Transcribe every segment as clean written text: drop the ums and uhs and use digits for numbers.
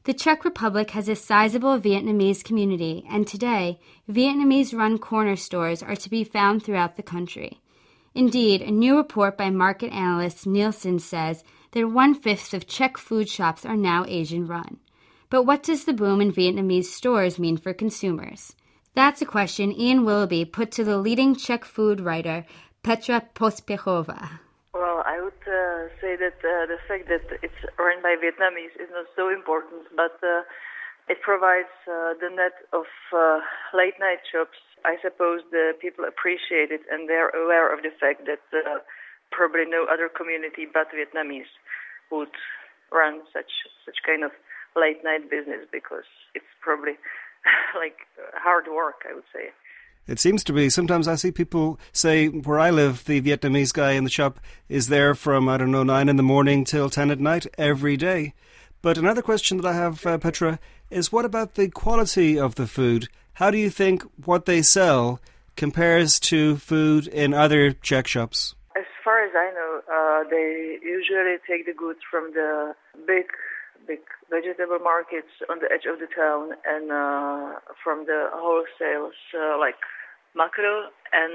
The Czech Republic has a sizable Vietnamese community, and today, Vietnamese-run corner stores are to be found throughout the country. Indeed, a new report by market analyst Nielsen says that 1/5 of Czech food shops are now Asian-run. But what does the boom in Vietnamese stores mean for consumers? That's a question Ian Willoughby put to the leading Czech food writer, Petra Pospěchová. Well, I would say that the fact that it's run by Vietnamese is not so important, but it provides the net of late-night shops. I suppose the people appreciate it, and they're aware of the fact that probably no other community but Vietnamese would run such kind of late-night business, because it's probably like hard work, I would say. It seems to be. Sometimes I see people say, where I live, the Vietnamese guy in the shop is there from, 9 in the morning till 10 at night every day. But another question that I have, Petra, is what about the quality of the food? How do you think what they sell compares to food in other Czech shops? As far as I know, they usually take the goods from the big vegetable markets on the edge of the town, and from the wholesales like Makro,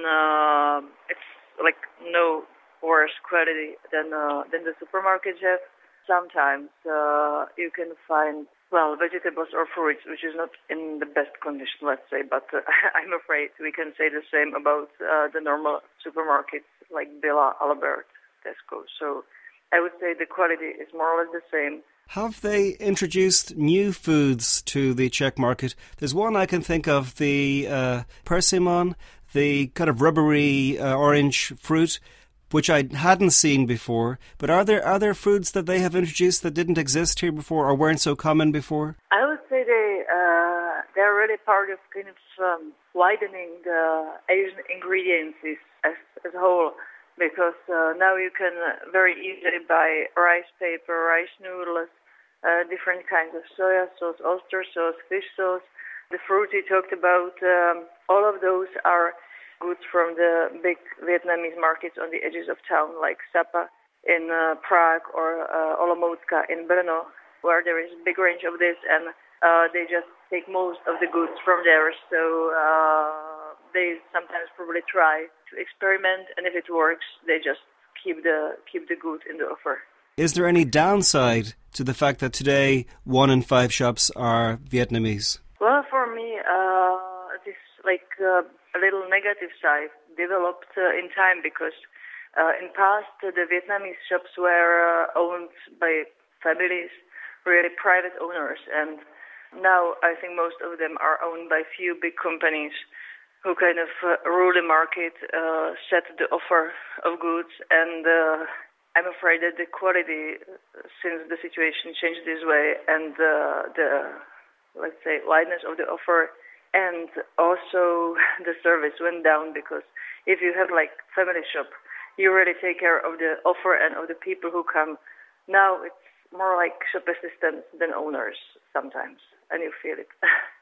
and it's like no worse quality than the supermarkets have. Sometimes you can find vegetables or fruits which is not in the best condition, let's say, but I'm afraid we can say the same about the normal supermarkets like Billa, Albert, Tesco. So I would say the quality is more or less the same. Have they introduced new foods to the Czech market? There's one I can think of, the persimmon, the kind of rubbery orange fruit, which I hadn't seen before. But are there other foods that they have introduced that didn't exist here before or weren't so common before? I would say they're really part of kind of widening the Asian ingredients as a whole. Because now you can very easily buy rice paper, rice noodles, different kinds of soya sauce, oyster sauce, fish sauce. The fruit we talked about, all of those are goods from the big Vietnamese markets on the edges of town, like Sapa in Prague or Olomoucka in Brno, where there is a big range of this, and they just take most of the goods from there. So they sometimes probably try to experiment, and if it works, they just keep the good in the offer. Is there any downside to the fact that today 1 in 5 shops are Vietnamese? Well, for me, it is like a little negative side developed in time, because in past the Vietnamese shops were owned by families, really private owners, and now I think most of them are owned by few big companies who kind of rule the market, set the offer of goods, and I'm afraid that the quality, since the situation changed this way, and the let's say wideness of the offer, and also the service went down, because if you have like family shop, you really take care of the offer and of the people who come. Now it's more like shop assistants than owners sometimes, and you feel it.